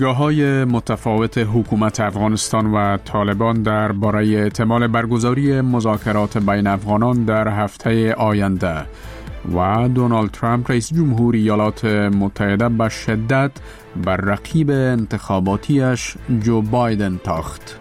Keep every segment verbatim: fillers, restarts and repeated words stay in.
دیدگاه‌های متفاوت حکومت افغانستان و طالبان درباره احتمال برگزاری مذاکرات بین افغانان در هفته آینده و دونالد ترامپ رئیس جمهور ایالات متحده به شدت بر رقیب انتخاباتیش جو بایدن تاخت.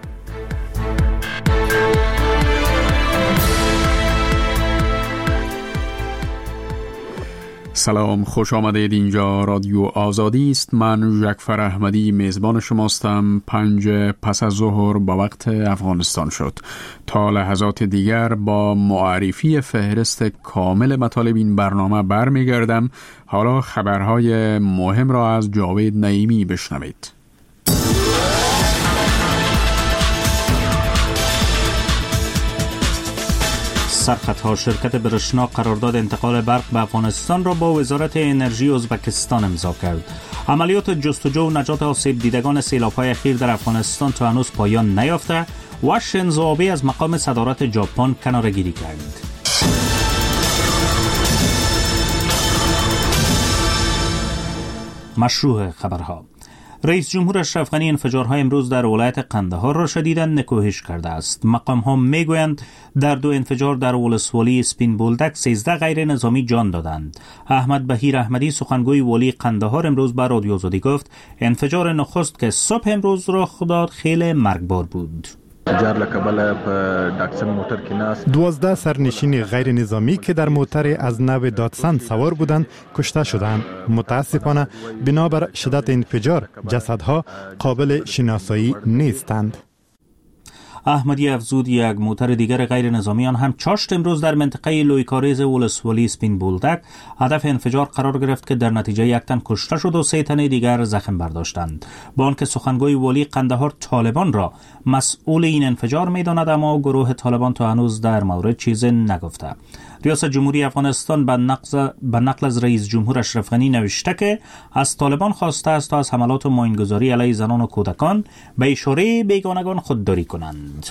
سلام، خوش آمدید. اینجا رادیو آزادی است. من ژکفر احمدی میزبان شماستم. پنج پس از ظهر با وقت افغانستان شد. تا لحظات دیگر با معرفی فهرست کامل مطالب این برنامه برمیگردم. حالا خبرهای مهم را از جاوید نعیمی بشنوید. سرخطها شرکت برشنا قرارداد انتقال برق به افغانستان را با وزارت انرژی ازبکستان امضا کرد. عملیات جستجو و نجات آسیب دیدگان سیلاب‌های اخیر در افغانستان تا هنوز پایان نیافته و شینزو آبه از مقام صدارت ژاپن کناره‌گیری کرد. مشروع خبرها: رئیس جمهور اشرف غنی انفجارهای امروز در ولایت قندهار را شدیداً نکوهش کرده است. مقام‌ها میگویند در دو انفجار در ولسوالی سپین بولدک سیزده غیر نظامی جان دادند. احمد بهیر احمدی سخنگوی والی قندهار امروز به رادیو آزادی گفت انفجار نخست که صبح امروز رخ داد خیلی مرگبار بود. دوازده سرنشین غیر نظامی که در موتر از نو داتسن سوار بودند کشته شدند. متاسفانه بنابر شدت انفجار جسدها قابل شناسایی نیستند. احمدی افزود یک موتر دیگر غیر نظامیان هم چاشت امروز در منطقه لویکاریز ولسوالی سپین بولدک هدف انفجار قرار گرفت که در نتیجه یک تن کشته شد و سه تن دیگر زخم برداشتند. با آنکه سخنگوی والی قندهار طالبان را مسئول این انفجار می‌داند، اما گروه طالبان تا هنوز در مورد چیزی نگفته. ریاست جمهوری افغانستان به نقل, به نقل از رئیس جمهور اشرف غنی نوشته که از طالبان خواسته است تا از حملات و ماینگذاری علیه زنان و کودکان به اشاره بیگانگان خودداری کنند.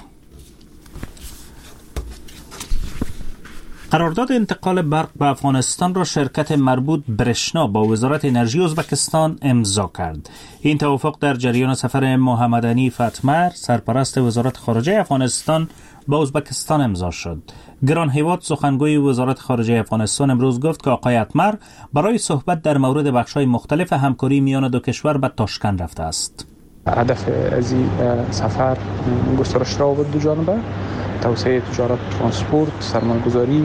قرارداد انتقال برق به افغانستان را شرکت مربوط برشنا با وزارت انرژی ازبکستان امضا کرد. این توافق در جریان سفر محمد حنیف اتمر سرپرست وزارت خارجه افغانستان با ازبکستان امضا شد. گران هیواد سخنگوی وزارت خارجه افغانستان امروز گفت که آقای اتمر برای صحبت در مورد بخش‌های مختلف همکاری میان دو کشور به تاشکند رفته است. هدف از این سفر گسترش روابط دو جانبه، توسعه تجارت، ترانسپورت، سرمایه‌گذاری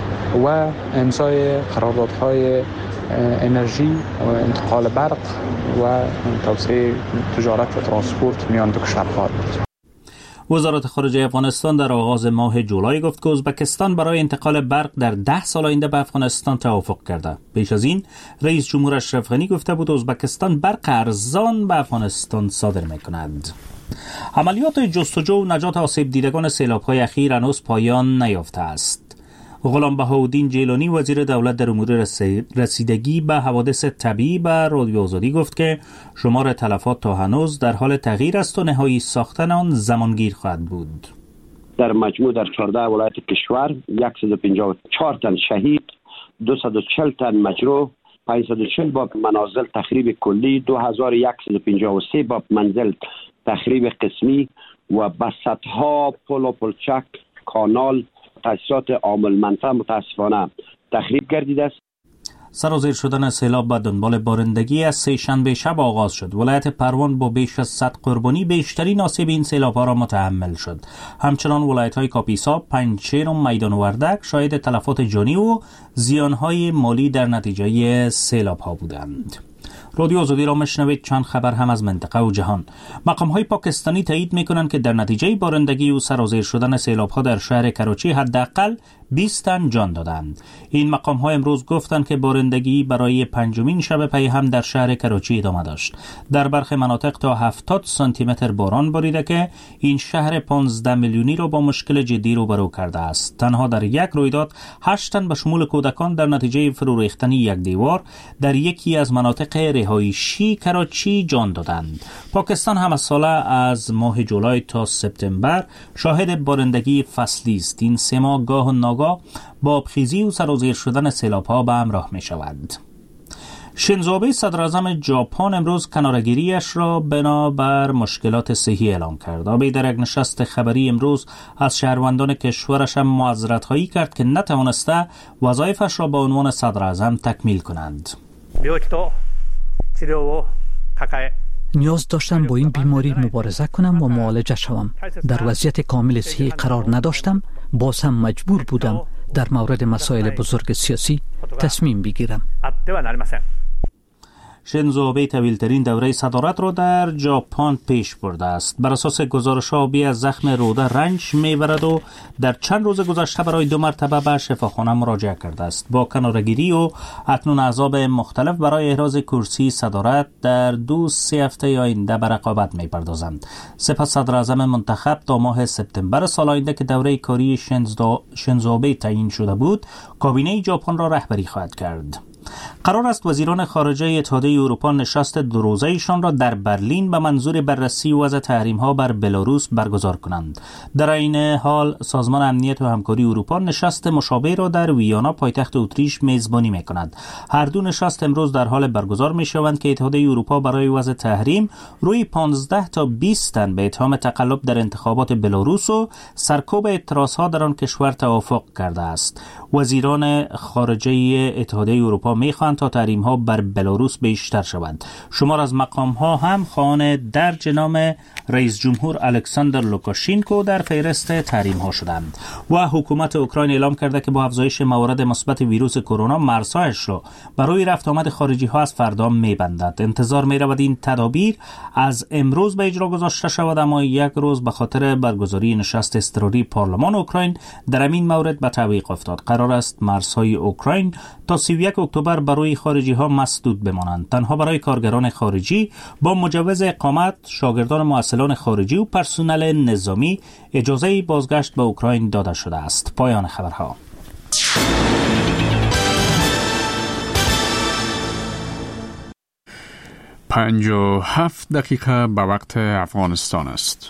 و امضای قراردادهای انرژی و انتقال برق و توسعه تجارت و ترانسپورت میان دو کشور خواهد بود. وزارت خارجه افغانستان در آغاز ماه جولای گفت که ازبکستان برای انتقال برق در ده سال آینده به افغانستان توافق کرده. پیش از این رئیس جمهور اشرف غنی گفته بود ازبکستان برق ارزان به افغانستان صادر می‌کند. عملیات جستجو و نجات آسیب دیدگان سیلاب‌های اخیر هنوز پایان نیافته است. غلام بهاءالدین جیلانی وزیر دولت در امور رسیدگی به حوادث طبیعی به رادیو آزادی گفت که شمار تلفات تا هنوز در حال تغییر است و نهایی ساختن آن زمانگیر خواهد بود. در مجموع در چهارده ولایت کشور صد و پنجاه و چهار تن شهید، دویست و چهل تن مجروح، پانصد و چهل باب منازل تخریب کلی، دو هزار و صد و پنجاه و سه باب منزل تخریب قسمی و به صدها پل و پلچک، کانال، تاسیسات عامل منفعه متاسفانه تخریب گردیده است. سرازیر شدن سیلاب به دنبال بارندگی از سه شنبه شب آغاز شد. ولایت پروان با بیش از صد قربانی بیشترین آسیب این سیلاب‌ها را متحمل شد. همچنان ولایت‌های کاپیسا، پنجشیر و میدان وردک شاهد تلفات جانی و زیان‌های مالی در نتیجه سیلاب‌ها بودند. رادیو آزادی را مشنوید. چند خبر هم از منطقه و جهان. مقام‌های پاکستانی تایید می‌کنند که در نتیجه بارندگی و سرازیر شدن سیلاب‌ها در شهر کراچی حداقل بیست تن جان دادند. این مقام‌ها امروز گفتند که بارندگی برای پنجمین شب پی هم در شهر کراچی ادامه داشت. در برخی مناطق تا هفتاد سانتی متر باران باریده که این شهر پانزده میلیونی را با مشکل جدی روبرو کرده است. تنها در یک رویداد هشت تن به شمول کودکان در نتیجه فرو ریختن یک دیوار در یکی از مناطق رهایشی کراچی جان دادند. پاکستان هم از سال از ماه جولای تا سپتامبر شاهد بارندگی فصلی است. این سه ماه گاه و ناگاه با آبخیزی و سرازیر شدن سیلاب‌ها به همراه می شود. شینزو آبه صدر اعظم ژاپن امروز کناره‌گیری‌اش را بنابر مشکلات صحی اعلام کرد. آبه در یک نشست خبری امروز از شهروندان کشورش هم معذرت‌خواهی کرد که نتوانسته وظایفش را به عنوان صدر اعظم تکمیل کنند. نیاز داشتم با این بیماری مبارزه کنم و معالجه شوم. در وضعیت کامل صحی قرار نداشتم، باز هم مجبور بودم در مورد مسائل بزرگ سیاسی تصمیم بگیرم. شینزو آبه طویل‌ترین دوره صدارت را در ژاپن پیش برده است. بر اساس گزارش آبی از زخم روده رنج می‌برد و در چند روز گذشته برای دو مرتبه به شفاخانه مراجعه کرده است. با کناره‌گیری و اکنون احزاب مختلف برای احراز کرسی صدارت در دو سه هفته آینده به رقابت می‌پردازند. سپس صدر اعظم منتخب تا ماه سپتامبر سال آینده که دوره کاری شینزو شینزو آبه تعیین شده بود، کابینه ژاپن را رهبری خواهد کرد. قرار است وزیران خارجه اتحادیه اروپا نشست دو روزه ایشان را در برلین به منظور بررسی وضع تحریم‌ها بر بلاروس برگزار کنند. در این حال سازمان امنیت و همکاری اروپا نشست مشابه را در ویانا پایتخت اتریش میزبانی می‌کند. هر دو نشست امروز در حال برگزار می‌شوند که اتحادیه اروپا برای وضع تحریم روی پانزده تا بیست تن به اتهام تقلب در انتخابات بلاروس و سرکوب اعتراضها در آن کشور توافق کرده است. وزیران خارجه اتحادیه اروپا می‌خواهند تا تحریم‌ها بر بلاروس بیشتر شوند. شمار از مقام‌ها هم خواهان درج نام رئیس جمهور الکساندر لوکاشینکو در فهرست تحریم‌ها شدند. و حکومت اوکراین اعلام کرده که با افزایش موارد مثبت ویروس کرونا مرزهایش را برای رفت آمد خارجی‌ها از فردا می‌بندد. انتظار می‌رود این تدابیر از امروز به اجرا گذاشته شود، اما یک روز به خاطر برگزاری نشست اضطراری پارلمان اوکراین در همین مورد به تعویق افتاد. قرار است مرزهای اوکراین تا سی و یک اکتبر برای خارجی ها مسدود بمانند. تنها برای کارگران خارجی با مجوز اقامت، شاگردان معسلان خارجی و پرسنل نظامی اجازه بازگشت به اوکراین داده شده است. پایان خبرها. پنج و هفت دقیقه به وقت افغانستان است.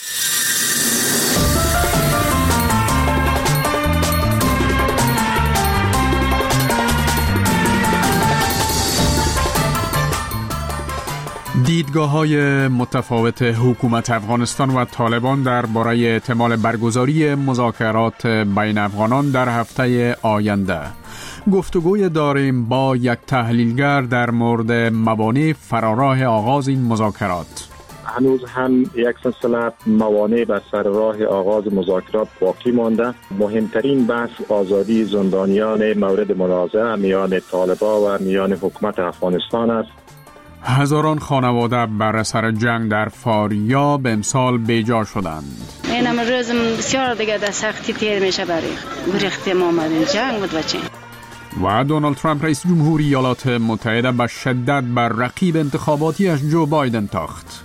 دیدگاه‌های متفاوت حکومت افغانستان و طالبان درباره احتمال برگزاری مذاکرات بین افغانان در هفته آینده. گفتگوی داریم با یک تحلیلگر در مورد موانع فراراه آغاز این مذاکرات. هنوز هم یک سلسله موانع بر سر راه آغاز مذاکرات باقی مانده. مهمترین بحث آزادی زندانیان مورد منازعه میان طالبان و میان حکومت افغانستان است. هزاران خانواده بر اثر جنگ در فاریاب امسال بیجا شدند. این هم روز بسیار دیگه در سختی تیر میشه برای گریخته ما آمدیم جنگ بود بچه. و دونالد ترامپ رئیس جمهوری ایالات متحده به شدت بر رقیب انتخاباتیش جو بایدن تاخت.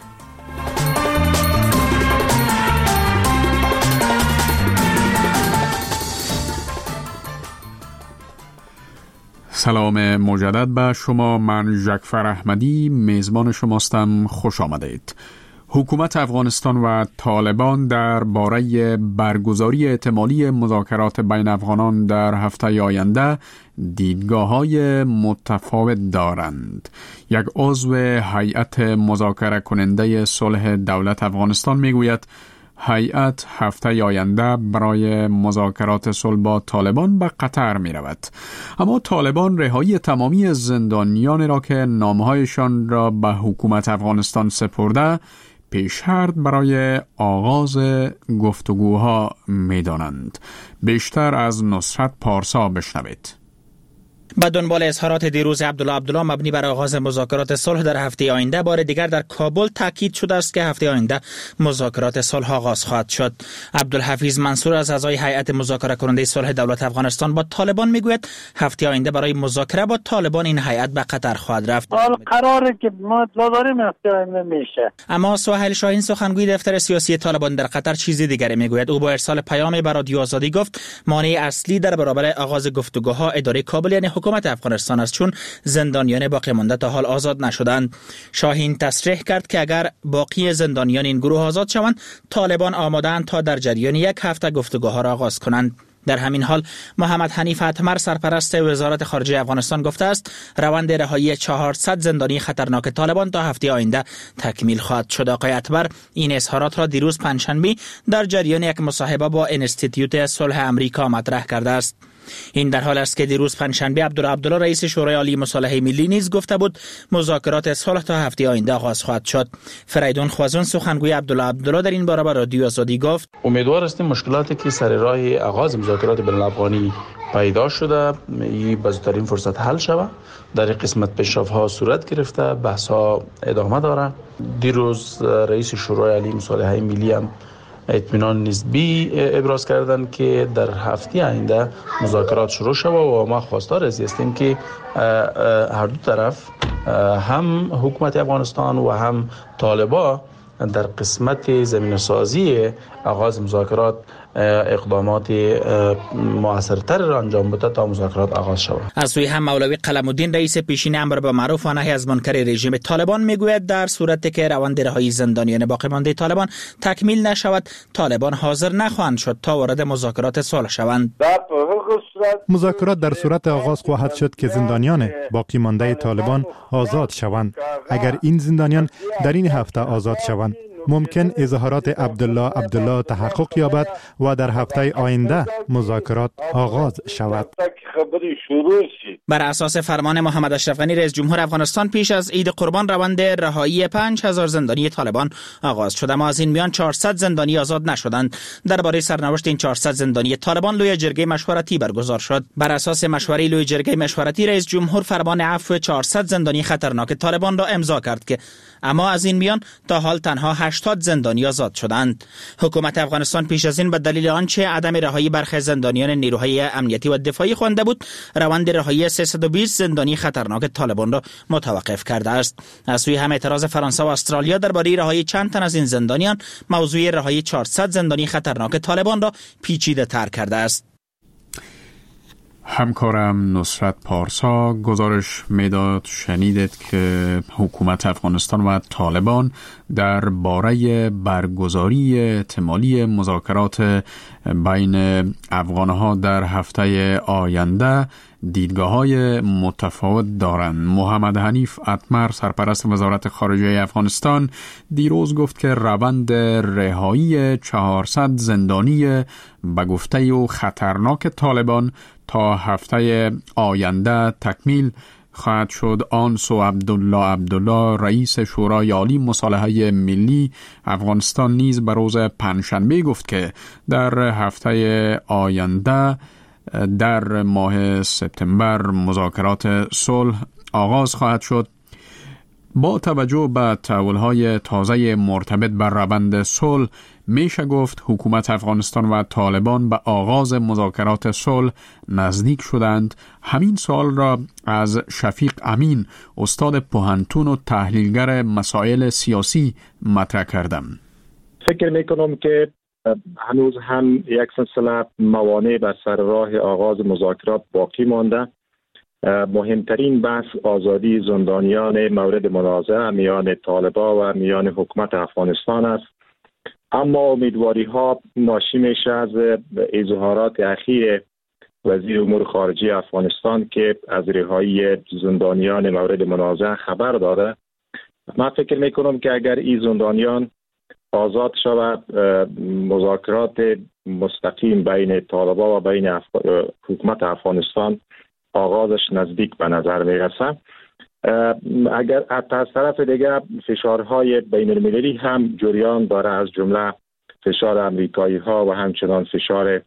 سلام مجدد به شما، من ژکفر احمدی میزبان شماستم. خوش آمدید. حکومت افغانستان و طالبان در باره برگزاری احتمالی مذاکرات بین افغانان در هفته آینده دیدگاه‌های متفاوت دارند. یک عضو هیئت مذاکره کننده صلح دولت افغانستان میگوید هیئت هفته آینده برای مذاکرات صلح با طالبان به قطر می رود. اما طالبان رهایی تمامی زندانیان را که نامهایشان را به حکومت افغانستان سپرده پیش شرط برای آغاز گفتگوها می دانند. بیشتر از نصرت پارسا بشنوید. با دنبال اظهارات دیروز عبدالله عبدالله مبنی بر آغاز مذاکرات صلح در هفته آینده، بار دیگر در کابل تاکید شده است که هفته آینده مذاکرات صلح آغاز خواهد شد. عبدالحفیظ منصور از اعضای هیئت مذاکره کننده صلح دولت افغانستان با طالبان میگوید هفته آینده برای مذاکره با طالبان این هیئت به قطر خواهد رفت. حال قراره که ما داریم هفته آینده میشه. اما سهیل شاهین سخنگوی دفتر سیاسی طالبان در قطر چیزی دیگری میگوید. او با ارسال پیامی به رادیو آزادی گفت مانع اصلی در برابر آغاز گفتگوها اداره کابل یعنی حکومت افغانستان است، چون زندانیان باقی مانده تا حال آزاد نشدند. شاهین تصریح کرد که اگر باقی زندانیان این گروه آزاد شوند، طالبان آماده‌اند تا در جریان یک هفته گفتگوها را آغاز کنند. در همین حال محمد حنیف اتمر سرپرست وزارت خارجه افغانستان گفته است روند رهایی چهارصد زندانی خطرناک طالبان تا هفته آینده تکمیل خواهد شد. آقای اتمر این اظهارات را دیروز پنجشنبه در جریان یک مصاحبه با انستیتیوت صلح امریکا مطرح کرده است. این در حال است که دیروز پنجشنبه عبدالله رئیس شورای عالی مصالحه ملی نیز گفته بود مذاکرات صلح تا هفته آینده آغاز خواهد شد. فریدون خوازون سخنگوی عبدالله در این باره به رادیو آزادی گفت امیدوار هستیم مشکلاتی که سر راه آغاز مذاکرات بین الافغانی پیدا شده این به زودترین فرصت حل شود. در این قسمت پیشرفت‌ها صورت گرفته، بحث‌ها ادامه داره. دیروز رئیس شورای عالی مصالحه ملی هم اطمینان نسبی ابراز کردن که در هفته آینده مذاکرات شروع شود و ما خواستار از هستیم که هر دو طرف هم حکومت افغانستان و هم طالبا در قسمت زمینه سازی آغاز مذاکرات اقدامات مؤثرتر را انجام بده تا مذاکرات آغاز شود. از سوی هم مولوی قلم‌الدین رئیس پیشین امر به معروف و نهی از منکر رژیم طالبان میگوید در صورتی که روند رهایی زندانیان باقی مانده طالبان تکمیل نشود طالبان حاضر نخواهند شد تا وارد مذاکرات صلح شوند. مذاکرات در صورت آغاز خواهد شد که زندانیان باقی مانده طالبان آزاد شوند. اگر این زندانیان در این هفته آزاد شوند ممکن اظهارات عبدالله عبدالله تحقق یابد و در هفته آینده مذاکرات آغاز شود. بر اساس فرمان محمد اشرف غنی رئیس جمهور افغانستان پیش از عید قربان روند رهایی پنج هزار زندانی طالبان آغاز شد، اما از این میان چهارصد زندانی آزاد نشدند. درباره سرنوشت این چهارصد زندانی طالبان لوی جرگه مشورتی برگزار شد. بر اساس مشوره لوی جرگه مشورتی رئیس جمهور فرمان عفو چهارصد زندانی خطرناک طالبان را امضا کرد که اما از این میان تا حال تنها هشتاد زندانی آزاد شدند. حکومت افغانستان پیش از این به دلیل آنچه عدم رهایی برخی زندانیان نیروهای امنیتی و دفاعی خوانده بود روند رهایی سیصد و بیست زندانی خطرناک طالبان را متوقف کرده است. از سوی هم اعتراض فرانسه و استرالیا درباره رهایی چند تن از این زندانیان موضوع رهایی چهارصد زندانی خطرناک طالبان را پیچیده تر کرده است. همکارم نصرت پارسا گزارش میداد. شنیدید که حکومت افغانستان و طالبان در باره برگزاری احتمالی مذاکرات بین افغانها در هفته آینده دیدگاه‌های متفاوت دارند. محمد حنیف اتمر سرپرست وزارت خارجه افغانستان دیروز گفت که روند رهایی چهارصد زندانی به گفته و خطرناک طالبان تا هفته آینده تکمیل خواهد شد. آن سو عبدالله عبدالله رئیس شورای عالی مصالحه ملی افغانستان نیز به روز پنجشنبه گفت که در هفته آینده در ماه سپتامبر مذاکرات صلح آغاز خواهد شد. با توجه به تحول‌های تازه مرتبط بر روند صلح میشه گفت حکومت افغانستان و طالبان به آغاز مذاکرات صلح نزدیک شدند. همین سوال را از شفیق امین استاد پوهنتون و تحلیلگر مسائل سیاسی مطرح کردم. فکر میکنم که هنوز هم یک سلسله موانع بر سر راه آغاز مذاکرات باقی مانده. مهمترین بحث آزادی زندانیان مورد منازعه میان طالبان و میان حکومت افغانستان است. اما امیدواری ها ناشی میشه از اظهارات اخیر وزیر امور خارجه افغانستان که از رهایی زندانیان مورد منازعه خبر داده. من فکر میکنم که اگر این زندانیان آزاد شود مذاکرات مستقیم بین طالبان و بین اف... حکومت افغانستان آغازش نزدیک به نظر میرسه. اگر از طرف دیگر فشارهای بین المللی هم جریان داره، از جمله فشار امریکایی ها و همچنان فشار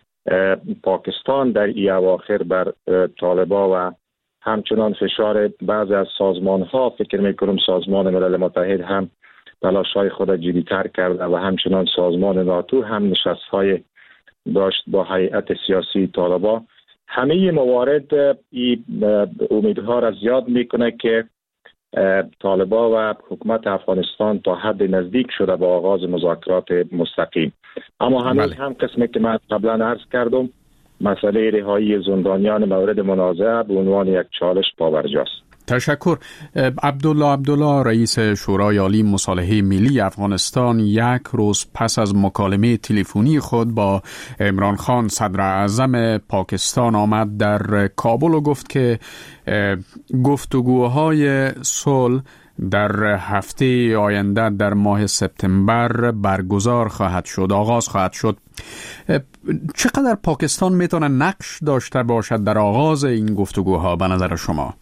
پاکستان در ای اواخر بر طالبان و همچنان فشار بعضی از سازمان ها. فکر میکنم سازمان ملل متحد هم تلاش‌های خود جدی‌تر کرده و همچنان سازمان ناتو هم نشست‌های داشت با هیئت سیاسی طالبان. همه موارد امیدها را زیاد میکنه که طالبان و حکومت افغانستان تا حد نزدیک شده با آغاز مذاکرات مستقیم. اما هنوز هم قسمی که من قبلا عرض کردم مسئله رهایی زندانیان مورد منازعه به عنوان یک چالش پابرجاست. تشکر. عبدالله عبدالله رئیس شورای عالی مصالحه ملی افغانستان یک روز پس از مکالمه تلفنی خود با عمران خان صدر اعظم پاکستان آمد در کابل و گفت که گفتگوهای صلح در هفته آینده در ماه سپتامبر برگزار خواهد شد، آغاز خواهد شد. چقدر پاکستان میتونه نقش داشته باشد در آغاز این گفتگوها به نظر شما؟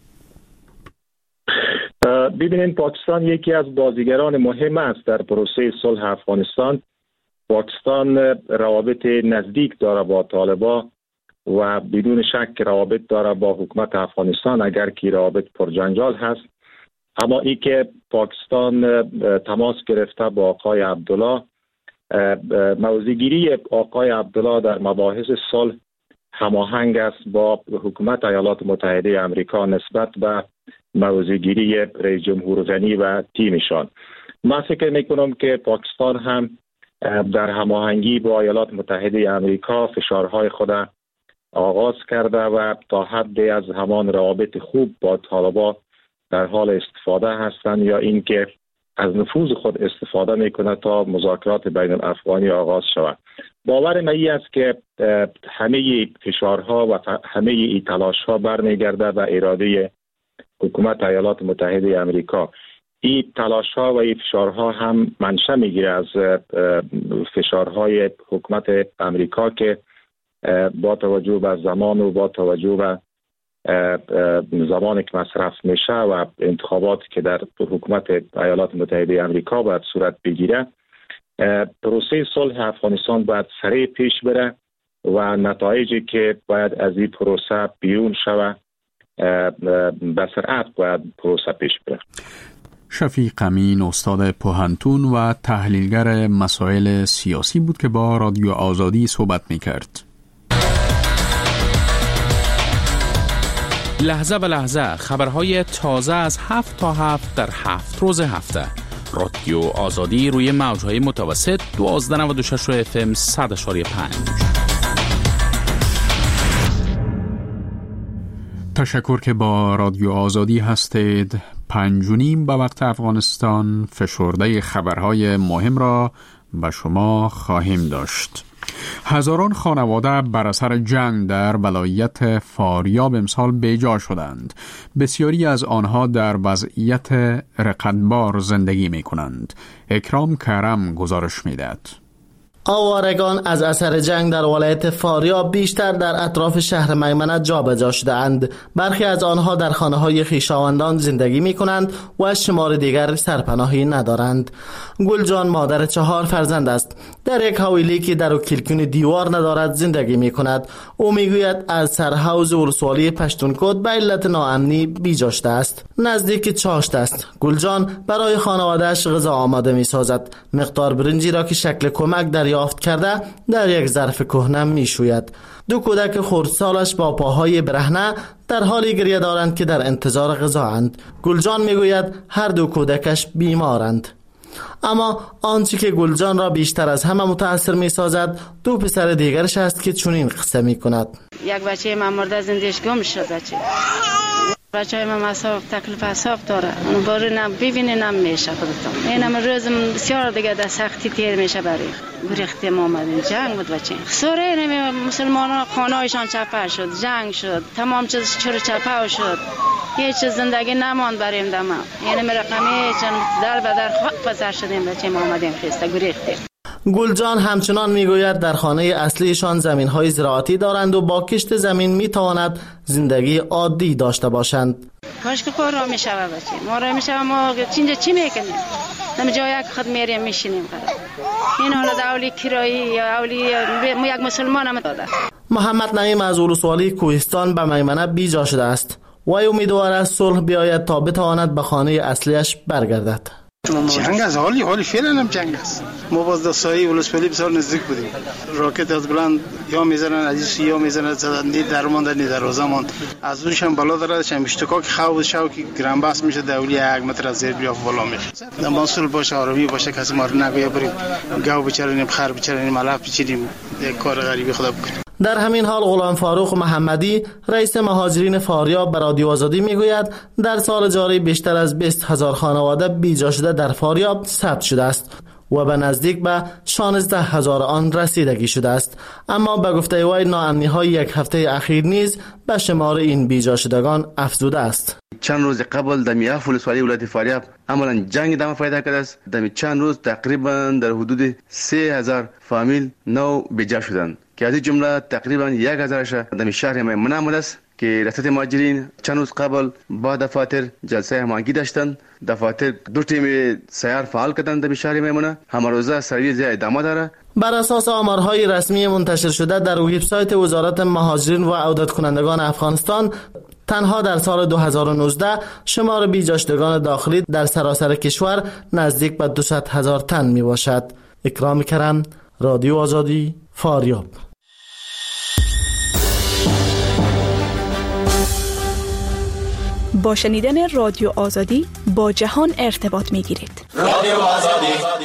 ببینید، پاکستان یکی از بازیگران مهم است در پروسه صلح افغانستان. پاکستان روابط نزدیک داره با طالبان و بدون شک روابط داره با حکومت افغانستان، اگر که روابط پرجنجال هست. اما ای که پاکستان تماس گرفته با آقای عبدالله، موضع‌گیری آقای عبدالله در مباحث صلح هماهنگ است با حکومت ایالات متحده آمریکا نسبت به موضع‌گیری رئیس جمهور غنی و تیمشان. من فکر میکنم که پاکستان هم در هماهنگی با ایالات متحده آمریکا فشارهای خود آغاز کرده و تا حدی از همان روابط خوب با طالبان در حال استفاده هستند یا اینکه از نفوذ خود استفاده میکنه تا مذاکرات بین الافغانی آغاز شود. باور من این است که همه فشارها و همه این تلاشها برمیگرده به اراده حکومت ایالات متحده آمریکا. این تلاشها و این فشارها هم منشأ میگیره از فشارهای حکومت آمریکا که با توجه به زمان و با توجه به زمانی که مصرف میشه و انتخاباتی که در حکومت ایالات متحده آمریکا باید صورت بگیره، پروسه صلح افغانستان باید سریع پیش بره و نتایجی که باید از این پروسه بیرون شود به سرعت باید پروسه پیش بره. شفیق امین، استاد پوهنتون و تحلیلگر مسائل سیاسی بود که با رادیو آزادی صحبت میکرد. لحظه به لحظه خبرهای تازه از هفت تا هفت در هفت روز هفته. رادیو آزادی روی موجهای متوسط دوازده و نود و شش اف ام صد اشاری پنج. تشکر که با رادیو آزادی هستید. پنج و نیم به وقت افغانستان فشرده خبرهای مهم را به شما خواهیم داشت. هزاران خانواده بر اثر جنگ در ولایت فاریاب امسال بیجا شدند. بسیاری از آنها در وضعیت رقتبار زندگی می کنند. اکرام کرم گزارش می دهد. آوارگان از اثر جنگ در ولایت فاریاب بیشتر در اطراف شهر میمنه جابجا شده‌اند. برخی از آنها در خانه‌های خویشاوندان زندگی می‌کنند و شمار دیگر سرپناهی ندارند. گلجان مادر چهار فرزند است. در یک حویلی که در و کلکون دیوار ندارد زندگی می‌کند. او می‌گوید از سرحوض ولسوالی پشتونکوت به علت ناامنی بیجا شده است. نزدیک چاشت است. گلجان برای خانواده‌اش غذا آماده می‌سازد. مقدار برنجی را که شکل کمک در یافت کرده در یک ظرف کهنه میشوید. دو کودک خردسالش با پاهای برهنه در حالی گریه دارند که در انتظار غذااند. گلجان میگوید هر دو کودکش بیمارند. اما آنچه که گلجان را بیشتر از همه متاثر میسازد دو پسر دیگرش است که چنین قصه میکند. یک بچه من مرده زندگیش گم شد. بچه بچه های من مصاب تکلیف حساب داره. اون باره نم ببینه نم میشه خودتون. اینم روزم بسیار دیگه در سختی تیر میشه برای گریخته ما آمدیم. جنگ بود بچه. سوره اینم مسلمان ها خانهایشان چپه شد. جنگ شد. تمام چیز چرا چپه شد. هیچ چیز زندگی نماند بریم دما. اینم رقمی چون در به در خاک پسر شدیم بچه ما آمدیم خسته گریخته. گلجان همچنان میگوید در خانه اصلیشان زمین‌های زراعتی دارند و با کشت زمین میتواند زندگی عادی داشته باشند. کاش که کار را میشوه بچه. ما را میشوه ما چینجا چی میکنیم؟ نم جای خود میریم میشینیم خدا. این حالا اولی کرایی یا اولی یک مسلمان هم داده. محمد نعیم از ولسوالی کوهستان به میمنه بیجا شده است. وی امیدوار است صلح بیاید تا بتواند به خانه اصلیش برگردد. جنگ از حالی حالی فعلا هم جنگ است. ما باز در سایه ولسوالی بسیار نزدیک بودیم. راکت از بلند یا میزنن از یا میزنن زدن نی درمان در نی دروازه‌مان از اونش هم بالا دارد هم اشتکاک خواب شو که گرانباس میشه دولی یک متر از زیر بیا بالا میشه. ما صلح باشه آرامی باشه کسی ما رو نگویا بریم گاو بچرونیم خر بچرونیم علف بچینیم یک کار غریبی خدا بکنیم. در همین حال غلام فاروق محمدی رئیس مهاجرین فاریاب به رادیو آزادی میگوید در سال جاری بیشتر از بیست هزار خانواده بیجا شده در فاریاب ثبت شده است و به نزدیک به شانزده هزار آن رسیدگی شده است. اما به گفته وی ناامنی های یک هفته اخیر نیز به شمار این بیجا شدگان افزوده است. چند روز قبل در میاف ولسوالی ولایت فاریاب عملا جنگ دام پیدا کرده است. در چند روز تقریبا در حدود سه هزار فامیل نو بیجا شدند که از این جمله تقریبا یک هزارش در شهر میمنه آمده است که ریاست مهاجرین چند روز قبل با دفاتر جلسه هماهنگی داشتند. دفاتر دو تیم سیار فعال کردند در شهر میمنه. همه روزه سرویس ادامه داره. بر اساس آمارهای رسمی منتشر شده در وبسایت وزارت مهاجرین و عودت کنندگان افغانستان، تنها در سال دو هزار و نوزده شمار بیجاشتگان داخلی در سراسر کشور نزدیک به دویست هزار تن می باشد. اکرام کرم، رادیو آزادی، فاریاب. با شنیدن رادیو آزادی با جهان ارتباط می گیرید. رادیو آزادی.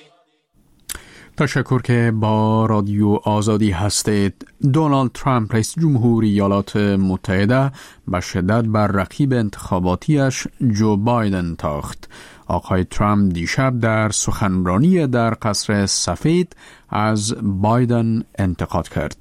تشکر که با رادیو آزادی هستید. دونالد ترامپ رئیس جمهوری ایالات متحده به شدت بر رقیب انتخاباتیش جو بایدن تاخت. آقای ترامپ دیشب در سخنرانی در قصر سفید از بایدن انتقاد کرد.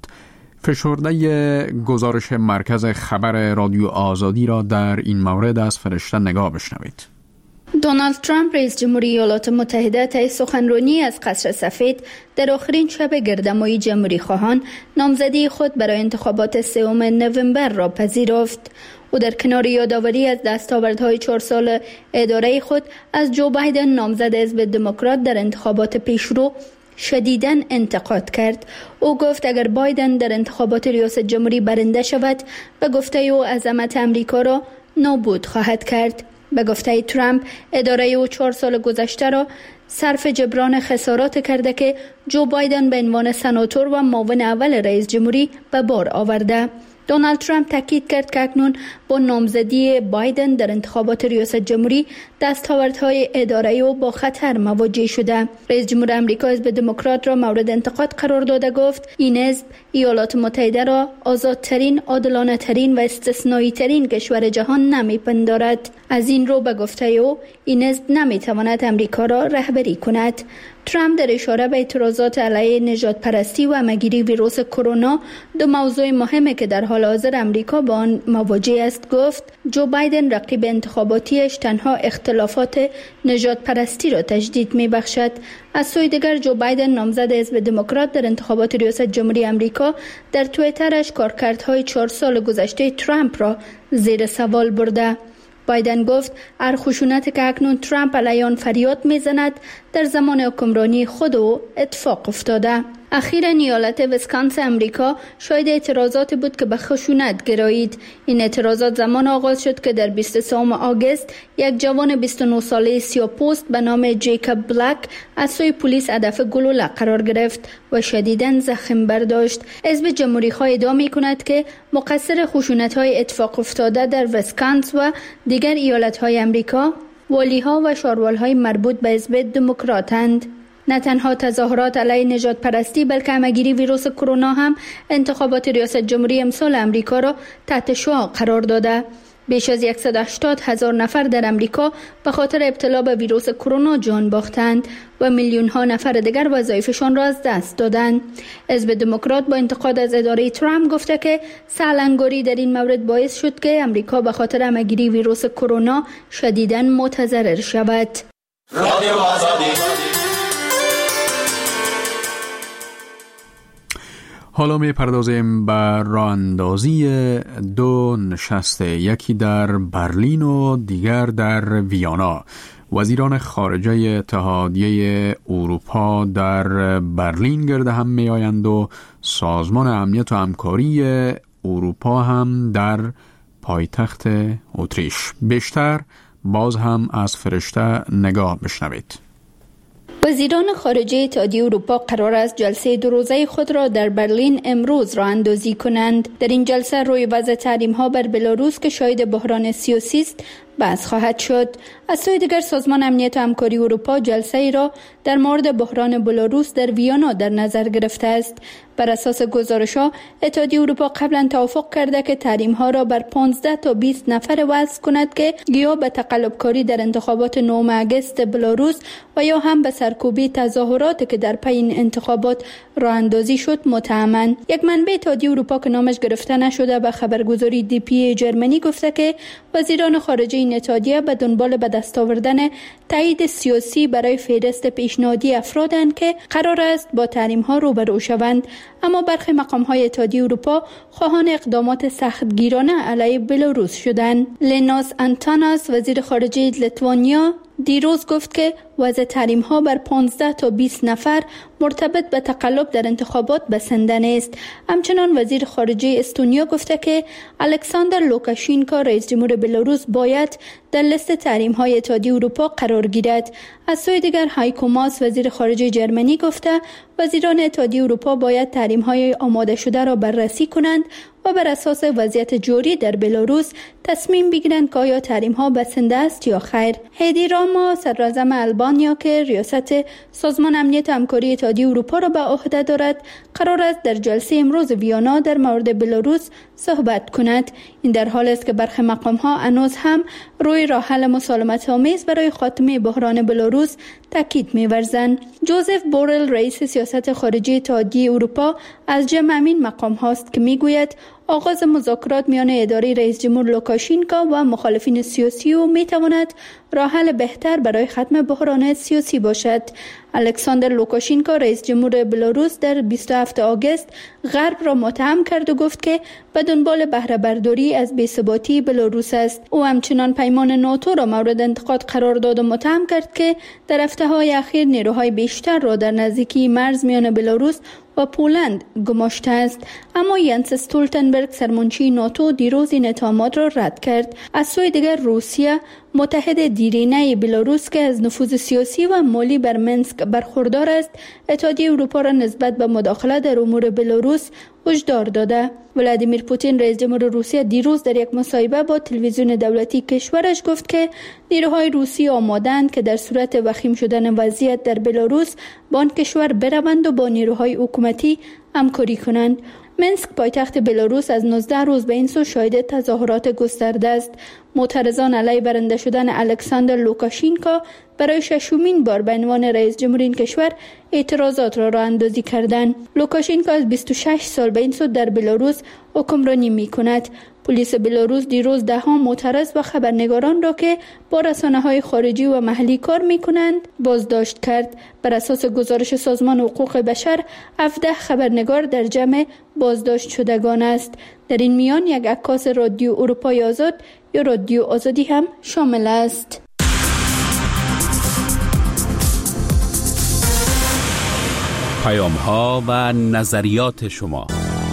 فشرده گزارش مرکز خبر رادیو آزادی را در این مورد از فرشته نگاه بشنوید. دونالد ترامپ رئیس جمهوری ایالات متحده طی سخنرانی از قصر سفید در آخرین شب گردهمایی جمهوری خواهان نامزدی خود برای انتخابات سوم نوامبر را پذیرفت. او در کنار یادآوری از دستاوردهای چهار سال اداره خود از جو بایدن نامزد حزب دموکرات در انتخابات پیشرو شدیداً انتقاد کرد. او گفت اگر بایدن در انتخابات ریاست جمهوری برنده شود، به گفته او عظمت امریکا را نابود خواهد کرد. به گفته ترامپ اداره او چهار سال گذشته را صرف جبران خسارات کرده که جو بایدن به عنوان سناتور و معاون اول رئیس جمهوری به بار آورده. دونالد ترامپ تاکید کرد که اکنون با نامزدی بایدن در انتخابات ریاست جمهوری دستاوردهای اداره او با خطر مواجه شده. رئیس جمهور آمریکا حزب دموکرات را مورد انتقاد قرار داده گفت این حزب ایالات متحده را آزادترین، عادلانه ترین و استثنایی ترین کشور جهان نمیپندارد. از این رو به گفته او این حزب نمیتواند آمریکا را رهبری کند. ترامپ در اشاره به اعتراضات علیه نژاد پرستی و همه‌گیری ویروس کرونا، دو موضوع مهمی که در حال حاضر امریکا با آن مواجه است، گفت جو بایدن رقیب انتخاباتیش تنها اختلافات نژاد پرستی را تجدید می بخشد. از سوی دیگر جو بایدن نامزد حزب دموکرات در انتخابات ریاست جمهوری امریکا در توییترش کارکردهای چهار سال گذشته ترامپ را زیر سوال برده. بایدن گفت هر خشونت که اکنون ترامپ علیه آن فریاد میزند در زمان حکمرانی خود او اتفاق افتاده. اخیراً ایالت ویسکانسین امریکا شاهد اعتراضات بود که به خشونت گرایید. این اعتراضات زمان آغاز شد که در بیست و سوم آگوست یک جوان بیست و نه ساله سیاه‌پوست به نام جیکاب بلک از سوی پلیس هدف گلوله قرار گرفت و شدیداً زخم برداشت. حزب جمهوری‌خواه ادعا می‌کند که مقصر خشونت‌های اتفاق افتاده در ویسکانسین و دیگر ایالت‌های امریکا والی‌ها و شاروال‌های مربوط به حزب دموکراتند. نه تنها تظاهرات علیه نژاد پرستی بلکه همه‌گیری ویروس کرونا هم انتخابات ریاست جمهوری امسال امریکا را تحت شعاع قرار داده. بیش از صد و هشتاد هزار نفر در امریکا به خاطر ابتلا به ویروس کرونا جان باختند و میلیون ها نفر دیگر وظایفشان را از دست دادند. حزب دموکرات با انتقاد از اداره ترامپ گفته که سرلنگاری در این مورد باعث شد که امریکا به خاطر همه‌گیری ویروس کرونا شدیداً متضرر شود. رادیو آزادی. حالا می پردازیم به راه اندازی دو نشست، یکی در برلین و دیگر در ویانا. وزیران خارجه اتحادیه اروپا در برلین گرد هم می آیند و سازمان امنیت و همکاری اروپا هم در پایتخت اتریش. بیشتر باز هم از فرشته نگاه بشنوید. وزیران خارجه اتحادیه اروپا قرار است جلسه دو روزه خود را در برلین امروز راه اندازی کنند. در این جلسه روی وضع تحریم‌ها بر بلاروس که شاهد بحران سیاسی است بحث خواهد شد. از سوی دیگر سازمان امنیت و همکاری اروپا جلسه ای را در مورد بحران بلاروس در ویانا در نظر گرفته است. بر اساس گزارش‌ها اتحادیه اروپا قبلا توافق کرده که تحریم‌ها را بر پانزده تا بیست نفر وضع کند که یا به تقلبکاری در انتخابات نهم آگوست بلاروس و یا هم به سرکوبی تظاهراتی که در پی این انتخابات راه اندازی شد متهمند. یک منبع اتحادیه اروپا که نامش گرفته نشده به خبرگزاری دی پی جرمنی گفته که وزیران خارجه این اتحادیه به دنبال به دست آوردن تایید سیاسی برای فهرست پیشنهادی افرادند که قرار است با تحریم‌ها روبرو شوند، اما برخی مقام‌های اتحادیه اروپا خواهان اقدامات سختگیرانه علیه بلاروس شدند. لیناس انتاناس وزیر خارجه لیتوانیا دیروز گفت که وضع تحریم‌ها بر پانزده تا بیست نفر مرتبط به تقلب در انتخابات بسنده نیست. همچنان وزیر خارجه استونیا گفته که الکساندر لوکاشینکو رئیس جمهور بلاروس باید در لیست تحریم‌های اتحادیه اروپا قرار گیرد. از سوی دیگر هایکو ماس وزیر خارجه جرمنی گفته وزیران اتحادیه اروپا باید تحریم‌های آماده شده را بررسی کنند و بر اساس وضعیت جاری در بلاروس تصمیم بگیرند که آیا تحریم‌ها بسنده است یا خیر. هیدی راما صدراعظم البانیا که ریاست سازمان امنیت و همکاری اتحادیه اروپا را به عهده دارد قرار است در جلسه امروز ویانا در مورد بلاروس صحبت کند. این در حالی است که برخی مقام‌ها هنوز هم روی راه حل مسالمت آمیز برای خاتمه بحران بلاروس تاکید می‌ورزند. جوزف بورل رئیس سیاست خارجی اتحادیه اروپا از جمع همین مقام هاست که میگوید آغاز مذاکرات میان اداره رئیس جمهور لوکاشینکو و مخالفین سیاسی او میتواند راه حل بهتر برای ختم بحران سیاسی باشد. الکساندر لوکاشینکو رئیس جمهور بلاروس در بیست و هفتم آگوست غرب را متهم کرد و گفت که به دنبال بهره برداری از بی‌ثباتی بلاروس است. او همچنان پیمان ناتو را مورد انتقاد قرار داد و متهم کرد که در هفته‌های اخیر نیروهای بیشتر را در نزدیکی مرز میان بلاروس و پولند گماشته است. اما ینس استولتنبرگ سرمنشی ناتو دیروز این اتهامات را رد کرد. از سوی دیگر روسیه متحد دیرینه بلاروس که از نفوذ سیاسی و مالی بر منسک برخوردار است اتحادیه اروپا را نسبت به مداخله در امور بلاروس هشدار داده. ولادیمیر پوتین رئیس جمهور روسیه دیروز در یک مصاحبه با تلویزیون دولتی کشورش گفت که نیروهای روسی آماده‌اند که در صورت وخیم شدن وضعیت در بلاروس با آن کشور بروند و با نیروهای حکومتی همکاری کنند. منسک پایتخت بلاروس از نوزده روز به این سو شاهد تظاهرات گسترده است. معترضان علیه برنده شدن الکساندر لوکاشینکو برای ششمین بار به عنوان رئیس جمهور این کشور اعتراضات را راه اندازی کردند. لوکاشینکو از بیست و شش سال به این سو در بلاروس حکمرانی می‌کند. پلیس بلاروس دیروز ده ها معترض و خبرنگاران را که با رسانه‌های خارجی و محلی کار می‌کنند بازداشت کرد. بر اساس گزارش سازمان حقوق بشر هفده خبرنگار در جمع بازداشت شدگان است. در این میان یک عکاس رادیو اروپای آزاد یا رادیو آزادی هم شامل است. پیام‌ها و نظریات شما.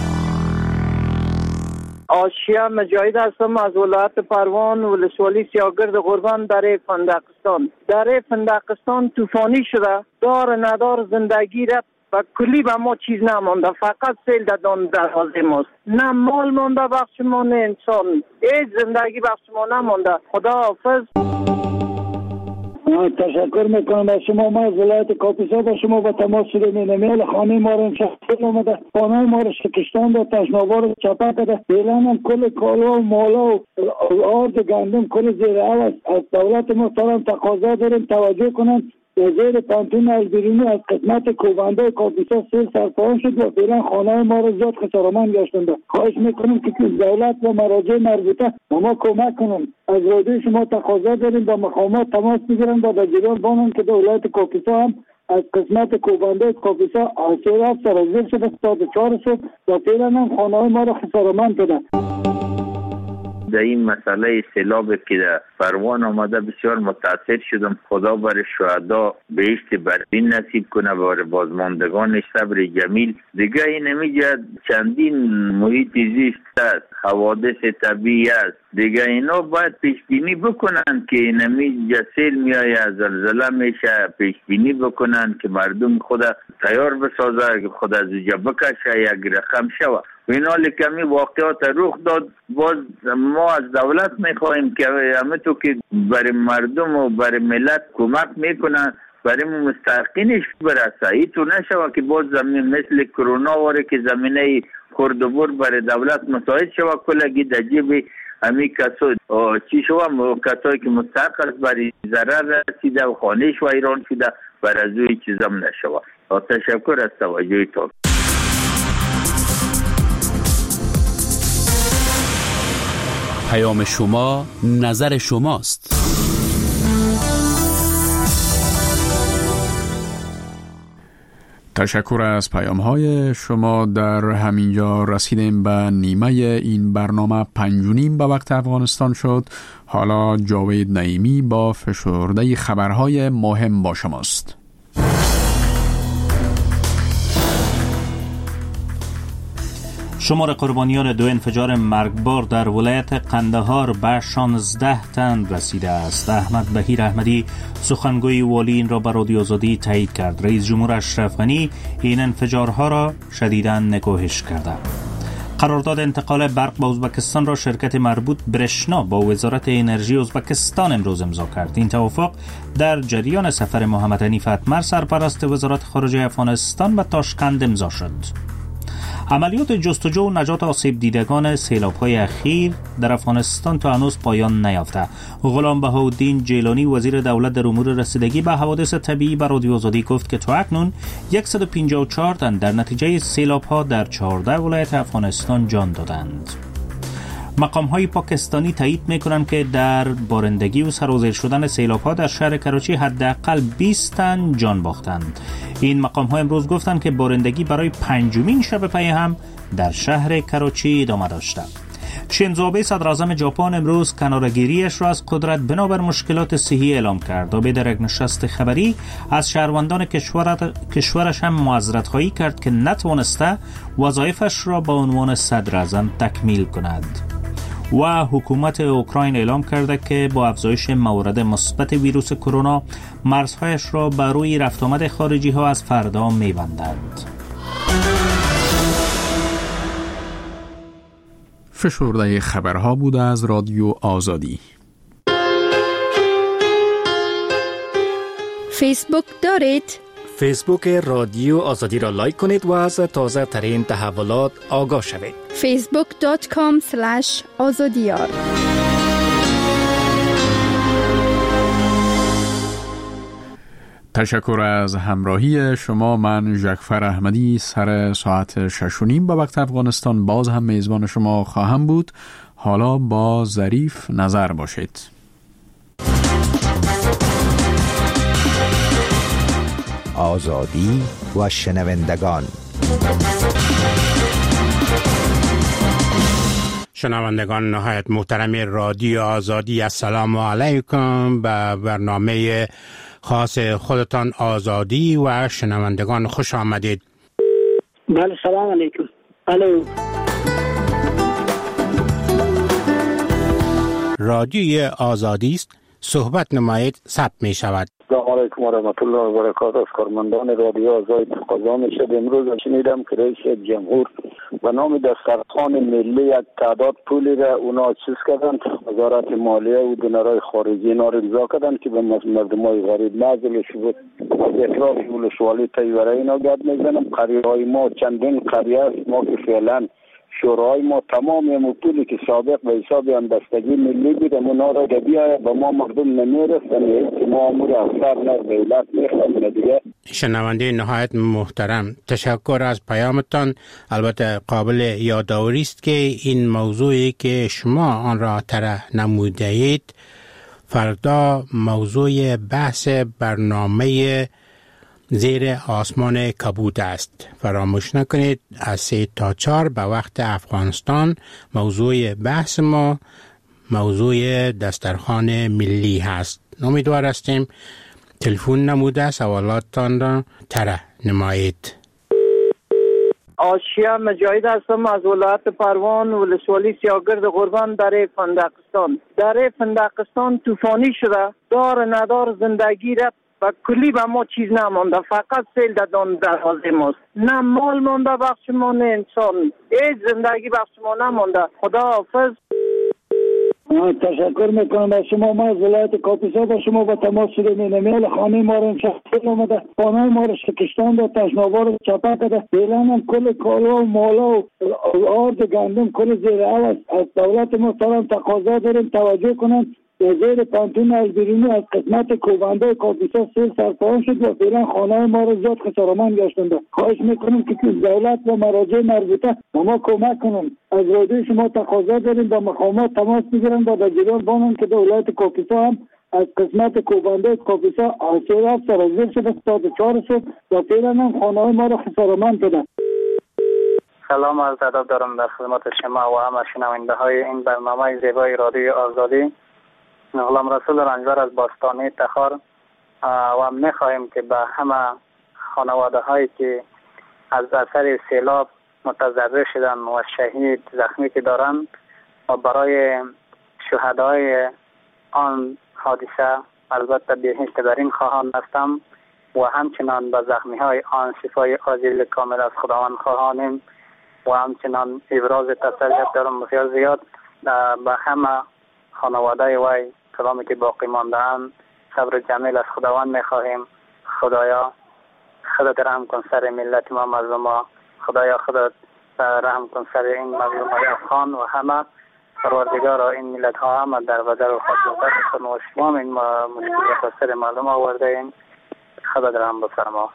آشیا مجاهد هستم از ولایت پروان ولسوالی سیاگرد قربان در فندقستان. در فندقستان طوفانی شده، دار ندار زندگی رفت و کلی به ما چیز نمانده، فقط سیل دادن دروازه ماست، نه مال مانده بخش ما نه انسان، هیچ زندگی بخش ما نمانده. خدا حافظ. تشکر میکنم از شما. ما از ولایت کاپیسا با شما با تماس شده مینمیل خانه ما رو شخصی اومده، خانه ما رو شکشتان و تشنابار رو چپه کده. فعلا هم کل کالا و مالا و آرد و گندم کل زیر عوض. از دولت محترم تقاضا داریم توجه کنند. وزیر پانتون البیرونی از قسمت کوبنده کاپیسا سیل سرپایان شد و فعلا خانه ما رو زیاد خسارمند گشتنده. خواهش میکنم که دولت و مراجع مربوطه با ما کمک کنند. از رادیو شما تقاضا داریم با مقامات تماس بگیرند و به جریان بانند که دولت کاپیسا هم از قسمت کوبنده کاپیسا آسیر هفت سرازیر شده تا چهار شد و فعلا هم خانه ما رو خسارمند شده. در این مسئله سیلاب که در پروان آمده بسیار متاثر شدم. خدا بر شهدا بهشت برین نصیب کنه، بر بازماندگان صبر جمیل. دیگه این نمیجه چندین محیط زیست است، حوادث طبیعی است، دیگه اینا باید پیشبینی بکنن که نمیجه سیل میایه، زلزله میشه، پیشبینی بکنن که مردم خود تیار بسازه، که خود از اوجه بکشه، یک رقم شوه. و این حالی که همی واقعات رخ داد، باز ما از دولت میخواهیم که همه تو که برای مردم و برای ملت کمک میکنن، و برای مستحقینش برسه. ای تو نشوه که باز زمین مثل کرونا واره که زمینه خرد و بر برای دولت مساعد شوه کلگی در جیب همی کسا چی شوه کسایی که مستحق است برای ضرر رسیده و خانهش و ایران شده برای از اوی چیزم نشوه. تشکر از توجه تا. پیام شما نظر شماست. تشکر از پیام های شما. در همینجا رسیدیم به نیمه این برنامه. پنج و نیم به وقت افغانستان شد. حالا جاوید نعیمی با فشرده خبرهای مهم با شماست. شمار قربانیان دو انفجار مرگبار در ولایت قندهار به شانزده تن رسیده است. احمد بهیر احمدی سخنگوی والی این را به رادیو آزادی تایید کرد. رئیس جمهور اشرف غنی این انفجارها را شدیداً نکوهش کرده. قرارداد انتقال برق به ازبکستان را شرکت مربوط برشنا با وزارت انرژی ازبکستان امروز امضا کرد. این توافق در جریان سفر محمد حنیف اتمر سرپرست وزارت خارجه افغانستان به تاشقند امضا شد. عملیات جستجو و نجات آسیب دیدگان سیلاب‌های اخیر در افغانستان تا هنوز پایان نیافته. غلام بهاءالدین جیلانی وزیر دولت در امور رسیدگی به حوادث طبیعی به رادیو آزادی گفت که تا اکنون صد و پنجاه و چهار تن در نتیجه سیلاب‌ها در چهارده ولایت افغانستان جان دادند. مقام‌های پاکستانی تایید می‌کنند که در بارندگی و سرازیر شدن سیلاب‌ها در شهر کراچی حداقل بیست تن جان باختند. این مقام‌ها امروز گفتند که بارندگی برای پنجمین شب پی هم در شهر کراچی ادامه داشته. شینزو آبه صدراعظم ژاپن امروز کناره‌گیری‌اش را از قدرت بنابر مشکلات صحی اعلام کرد. آبه در یک نشست خبری از شهروندان کشورش هم معذرت‌خواهی کرد که نتوانسته وظایفش را با عنوان صدراعظم تکمیل کند. و حکومت اوکراین اعلام کرده که با افزایش موارد مثبت ویروس کرونا مرزهایش را بر روی رفت آمد خارجی ها از فردا می‌بندد. فشرده خبرها بود از رادیو آزادی. فیسبوک دارید؟ فیسبوک رادیو آزادی را لایک کنید و از تازه ترین تحولات آگاه شوید. فیسبوک دات کام اسلش آزادیار. تشکر از همراهی شما. من ژکفر احمدی سر ساعت شش و نیم به وقت افغانستان باز هم میزبان شما خواهم بود. حالا با ظریف نظر باشید. آزادی و شنوندگان. شنوندگان نهایت محترم رادیو آزادی، السلام علیکم. به برنامه خاص خودتان آزادی و شنوندگان خوش آمدید. بله سلام علیکم. الو. رادیو آزادی است، صحبت نمایید ثبت می شود. سلام علیکم و رحمت الله و برکاته. از کارمندان رادیو آزادی تقاضا می شد امروز شنیدم که رئیس جمهور به نام دسترخوان ملی یک تعداد پولی را اونا چیز کردند، وزارت مالیه و دینارای خارجی اینا را امضا کردند که به مردمای غریب نازل شد. از اطراف ولسوالی تیوره اینا گرد میزنم. قریه های ما چندین قریه است، ما که فعلا شورای ما تمام این پولی که سابق به حساب همبستگی ملی بود اونا را بیایه به ما مردم نمیرسن که ما امور افسر نه دولت میخوام دیگه. شنونده نهایت محترم، تشکر از پیامتان. البته قابل یادآوری است که این موضوعی که شما آن را طرح نموده اید فردا موضوع بحث برنامه زیر آسمان کبود است. فراموش نکنید از سه تا چهار به وقت افغانستان موضوع بحث ما موضوع دسترخوان ملی هست. امیدوار هستیم تلفن نموده سوالاتتان را طرح نمایید. آشیا مجاهد هستم از ولایت پروان ولسوالی سیاگرد قربان در فندقستان. در فندقستان طوفانی شده، دار ندار زندگی رفت و کلی به ما چیز نمانده، فقط سیل دادن دروازه ماست. نه مال مانده بخش ما، نه انسان، هیچ زندگی بخش ما نمانده. خدا حافظ. تشکر میکنم از شما. ما از ولایت کاپیسا با شما به تماس شدیم. ایمیل خانه ما رو شخصی اومده، خانه ما رو شکستان و تشنابار رو چپه کرده. فعلا هم کل کالا و مالا و آرد گندم کل زیر عوض از دولت محترم تقاضا داریم توجه کنن. زیر پانتون از بیرونی از قسمت کوبنده کاپیسا سیل سرپاهم شد و فعلا خانه ما رو زیاد خسارمند گشتنده. خواهش میکنم که دولت و مراجع مربوطه به ما کمک کنن. از رادیو شما تقاضا داریم با مقامات تماس بگیرن و به جریان بانن که دولت کاپیسا هم از قسمت کوبنده کاپیسا سیلاب سرازیر شده تا چهار صبح و فعلا هم خانه ما رو خسارمند شده. سلام از ادب دارم در خدمت شما و همه شنونده های این برنامه زیبای رادیو آزادی. غلام رسول رنجبر از باستانی تخار و می‌خواهیم که به همه خانواده هایی که از اثر سیلاب متضرر شدن و شهید زخمی که دارند و برای شهدای آن حادثه البته بهشت در این خواهان هستم و همچنان به زخمی های آن شفای عاجل کامل از خداوند خواهانیم و همچنان ابراز تسلیت دارم بسیار زیاد به همه خانواده وی کلامی که باقی مانده‌اند صبر جمیل از خداوند می‌خواهیم. خدایا خودت رحم کن سر ملت ما مظلوم ها. خدایا خودت رحم کن سر این مظلوم های افغان و همه پروردگارا این ملت ها هم در بدر و خدمت کن و شما این مشکلیت سر مردم آورده این خودت رحم بفرما.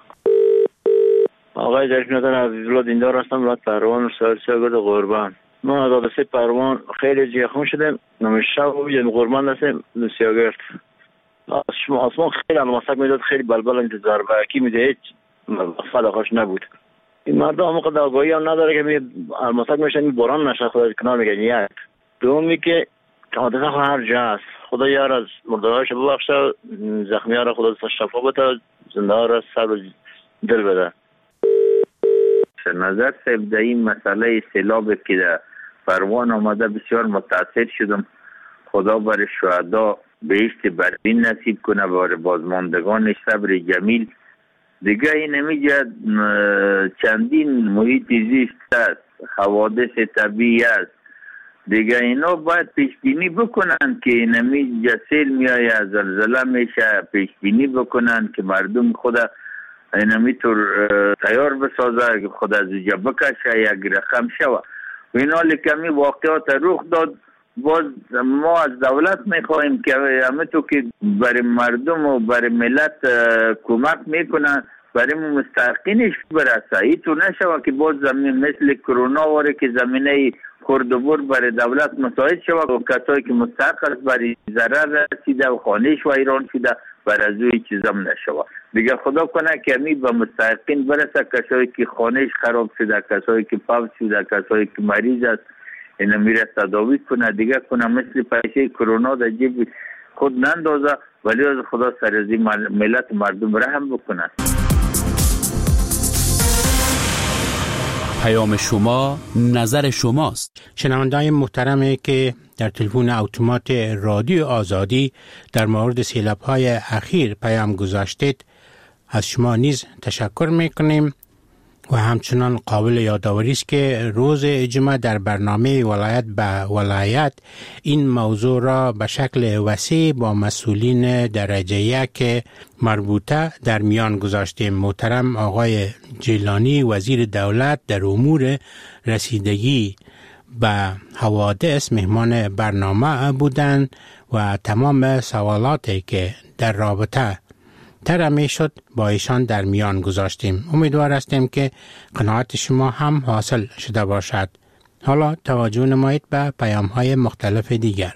آقای جشن‌دار عزیزالله دیندار هستم. ولایت پروان سال شاگرد قربان. ما از حادثه پروان خیلی زخمی شدیم. نمیشه و یه قربان هستیم سیاگرد. شما آسمان خیلی الماسک میداد، خیلی بلبل انتظار به کی میده، هیچ مقصد آخاش نبود. این مردم هم قد آگاهی هم نداره که می الماسک میشن باران نشه خدا کنار میگن. یک دومی که حادثه هر جا است. خدا یار از مردهایش ببخشه، زخمی ها را خدا شفا بده، زنده ها را صبر دل بده. نظر صاحب در این مسئله سیلاب که در پروان آمده بسیار متاثر شدم. خدا بر شهدا بهشت برین نصیب کنه، بر بازماندگان صبر جمیل. دیگه این نمیگه چندین محیط زیست است، حوادث طبیعی است. دیگه اینا باید پیشبینی بکنن که نمیگه سیل میآید، زلزله میشه، پیشبینی بکنن که مردم خدا اینمیتور تیار بسازه که خود از اینجا بکشه یک رقم شوه. و این حالی که می واقعات رخ داد، باز ما از دولت میخواهیم که همه تو که برای مردم و برای ملت کمک میکنن برای مستحقینش برسه. ای تو نشوه که باز زمین مثل کرونا واره که زمینه خرد و بر برای دولت مساعد شوه و کسایی که مستحق است برای ضرر رسیده و خانهش ویران شده بر از اوی چیزام نشوه. دیگه خدا کنه که می به مستحقین برسه، کسایی که خانهش خراب شده، کسایی که فوت شده، کسایی که مریض است، اینا میره تداوی کنه. دیگه کنه مثل پیشه کرونا در جیب خود نندازه، ولی از خدا سر از ملت مردم رحم بکنه. پیام شما نظر شماست. شنونده‌های محترمی که در تلفن اتومات رادیو آزادی در مورد سیلاب‌های اخیر پیام گذاشتید، از شما نیز تشکر می‌کنیم و همچنان قابل یادآوری است که روز جمعه در برنامه ولایت به ولایت این موضوع را به شکل وسیع با مسئولین درجه یک مربوطه در میان گذاشتیم. محترم آقای جیلانی وزیر دولت در امور رسیدگی به حوادث مهمان برنامه بودند و تمام سوالاتی که در رابطه تر می شد با ایشان در میان گذاشتیم. امیدوار هستیم که قناعت شما هم حاصل شده باشد. حالا توجه نمایید به پیام های مختلف دیگر.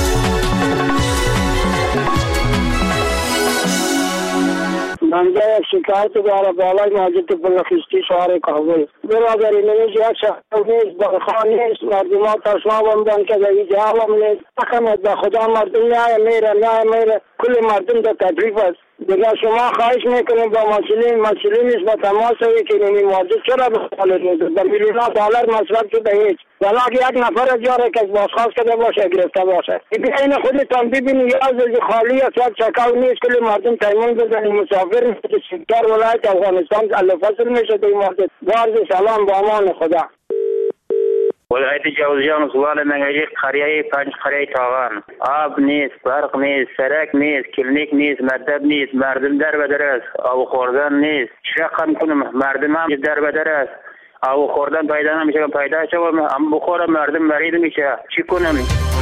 بنده یک شکایت داره بالای مسجد بلخیستی شهر کابل. برادر اینمیش یک شهر نیست، برخان نیست، مردم ها تشما بمدن که در اینجا هم نیست. اخمد به خدا مردم نه میره نه میره، کل مردم در تکلیف است. دیگه شما خواهش میکنیم با مسئولین مسئولین نیست با تماس هایی که نمی مورد چرا بخوالد میده در میلیون ها دلار مصرف شده هیچ ولی یک نفر از جاره که بازخواست کرده باشه گرفته باشه. این خودتان ببینی یا از خالی است یک چکاو نیست، کل مردم تیمون بزنی مسافر میشه شکر ولایت افغانستان الفصل میشه در این مورد. بارز سلام با امان خدا. ولایت جوزجان سوال منگی قریه پنج قریه تاغان آب نیست، برق نیست، سرک نیست، کلینیک نیست، مکتب نیست، مردم در بدر است، آب خوردن نیست. چقدر کنم مردم هم در بدر است، آب خوردن پیدا نمیشه، پیدا شه هم بخورم مردم مریض میشه، چی کنم؟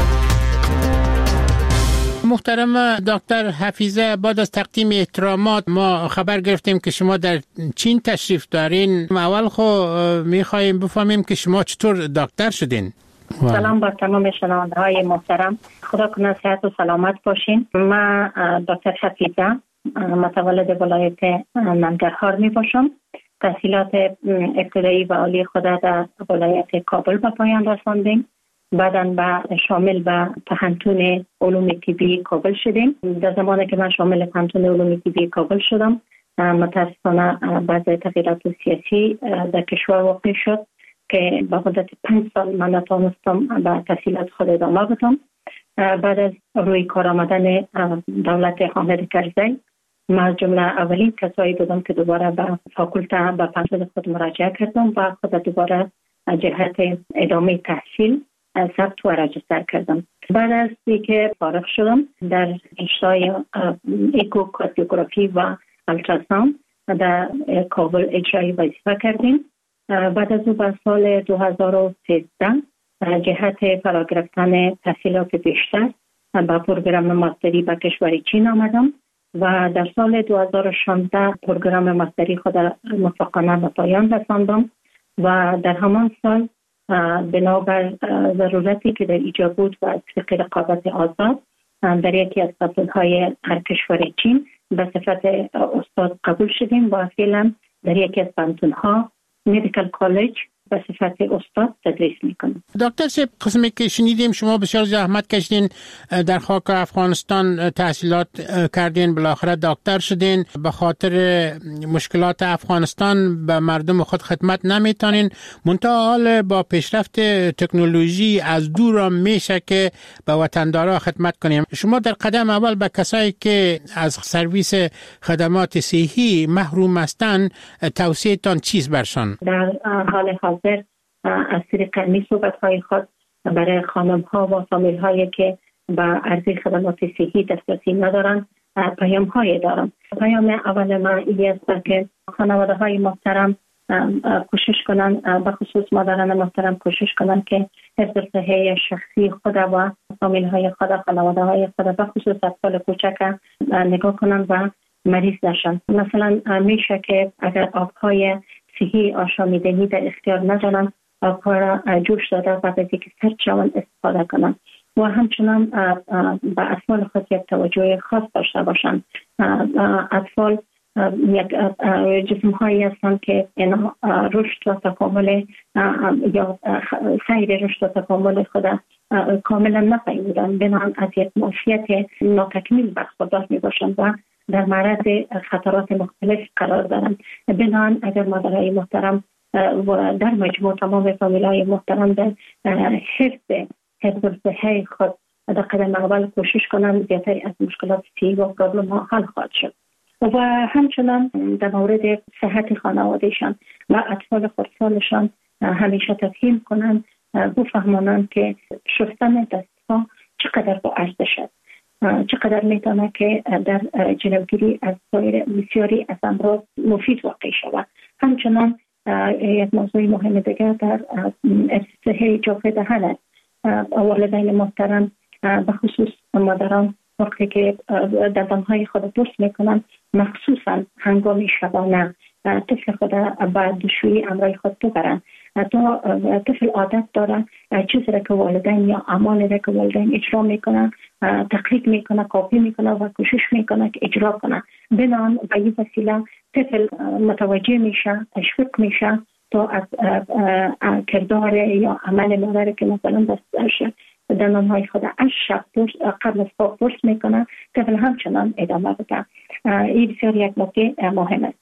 محترم دکتر حفیظه، بعد از تقدیم احترامات ما خبر گرفتیم که شما در چین تشریف دارین. اول خو میخواییم بفهمیم که شما چطور دکتر شدین. سلام بر تمام شنونده های محترم، خدا کنه صحت و سلامت باشین. من دکتر حفیظه متولد ولایت ننگرهار می باشم. تحصیلات ابتدایی و عالی خود در ولایت کابل به پایان رساندیم. بعداً به شامل به پهنتون علوم طبی کابل شدیم. در زمانی که من شامل پهنتون علوم طبی کابل شدم، متاسفانه بعض تغییرات سیاسی در کشور واقع شد که به مدت پنج سال من نتوانستم به تحصیلات خود ادامه بدم. بعد از روی کار آمدن دولت حامد کرزی، من از جمله اولین کسایی بودم که دوباره به فاکولته به پهنتون خود مراجعه کردم و خود دوباره جهت ادامه تحصیل ثبت و رجستر کردم. بعد از اینکه فارغ شدم در رشته اکوکاردیوگرافی و التراساوند در کابل اجرایی وظیفه کردیم. بعد از او به سال دو هزار و سیزده جهت فرا گرفتن تحصیلات بیشتر به پروگرام ماستری به کشور چین آمدم و در سال دو هزار و شانزده پروگرام ماستری خود موفقانه به پایان رساندم و در همان سال بنابر ضرورتی که در ایجاد بود و از طریق رقابت آزاد در یکی از پانتون‌های هر کشور چین به صفت استاد قبول شدیم و فعلا در یکی از پانتون‌ها مدیکال کالج به صفت استاد تدریس میکنم. دکتر صاحب، قسمی که شنیدیم شما بسیار زحمت کشیدین، در خاک افغانستان تحصیلات کردین، بالاخره دکتر شدین. به خاطر مشکلات افغانستان به مردم خود خدمت نمیتونین، منتها حال با پیشرفت تکنولوژی از دور میشه که به وطندارا خدمت کنیم. شما در قدم اول به کسایی که از سرویس خدمات صحی محروم هستند توصیه تان چیز برشان؟ در حال حاضر از طریق این صحبت‌های خود برای خانم‌ها و فامیل‌هایی که به عرضه خدمات صحی دسترسی ندارند پیام‌های دارم. پیام اول من این است که خانواده‌های محترم کوشش کنند، به خصوص مادران محترم کوشش کنند که حفظ صحه شخصی خود و فامیل‌های خود، خانواده‌های خود، به خصوص اطفال کوچک نگاه کنند و مریض نشن. مثلا میشه که اگر آب‌های صحی آشامیدنی در اختیار ندارن، آبها را جوش داده و به دیگه سرد شوند استفاده کنن و همچنان به اطفال خود یک توجه خاص داشته باشند. اطفال یک جسم هایی هستند که اینا رشد و تکامل یا سیر رشد و تکامل خود کاملا نفهمیدن، بنابراین از یک معافیت ناتکمیل برخوردار می باشند و در معرض خطرات مختلف قرار دارند. بنابراین اگر مادرای محترم و در مجموع تمام فامیلای محترم در حفظ حفظ صحه خود در قدم اول کوشش کنند، زیادتری از مشکلات صحی و پرابلم ها حل خواهد شد. و همچنان در مورد صحت خانوادهشان و اطفال خردسالشان همیشه تفهیم کنند، بفهمانند که شستن دستها چقدر با ارزش است، چقدر میتونه که در جلوگیری از بسیاری از امراض مفید واقع شود. همچنان یک موضوع مهم دیگر در صحه جوف دهن است. والدین محترم به خصوص مادران وقتی که دندانهای خود درست میکنن، مخصوصا هنگام شبانه طفل خود به دشویی امرای خود ببرن تا طفل عادت داره چیزی را که والدین یا اعمالی را که والدین اجرا میکنن تقلید میکنه، کاپی میکنه و کوشش میکنه که اجرا کنه. بنان به این وسیله طفل متوجه میشه، تشویق میشه تا از کردار یا عمل مادر که مثلا دستش دندانهای خود از شب قبل از خواب درست میکنه، طفل همچنان ادامه بده. این بسیار یک نکته مهم است.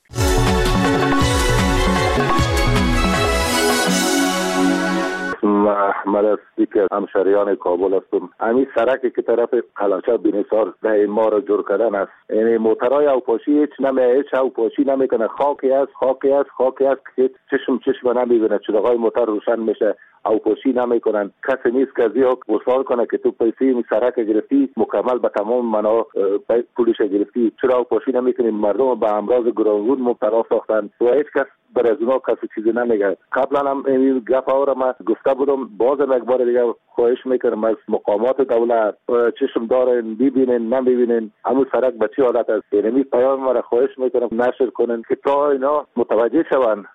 احمد هستی که همشریان کابل هستم. همین سرکی که طرف قلاچه بینیسار ده ما را جور کردن است. یعنی موترهای اوپاشی هیچ نمیه، هیچ اوپاشی نمیکنه، خاکی است، خاکی است، خاکی است که چشم چشم نمیبینه. چراغای موتر روشن میشه، اوپوشی نمیکنن. کسی نیست که از یا وصال کنه که تو پیسه می سرک گرفتی مکمل به تمام منا پولش گرفتی. چرا اوپوشی نمیکنیم؟ مردم به امراض گوناگون مبتلا ساختن و هیچ کس بر از اونا کسی چیزی نمیگه. قبلا هم این گپ ها را من گفته بودم، باز یک بار دیگه خواهش میکنم از مقامات دولت چشم دارن ببینن نمیبینن همون سرک به چه حالت است. یعنی پیام را خواهش میکنم نشر کنن که تا اینا متوجه شوند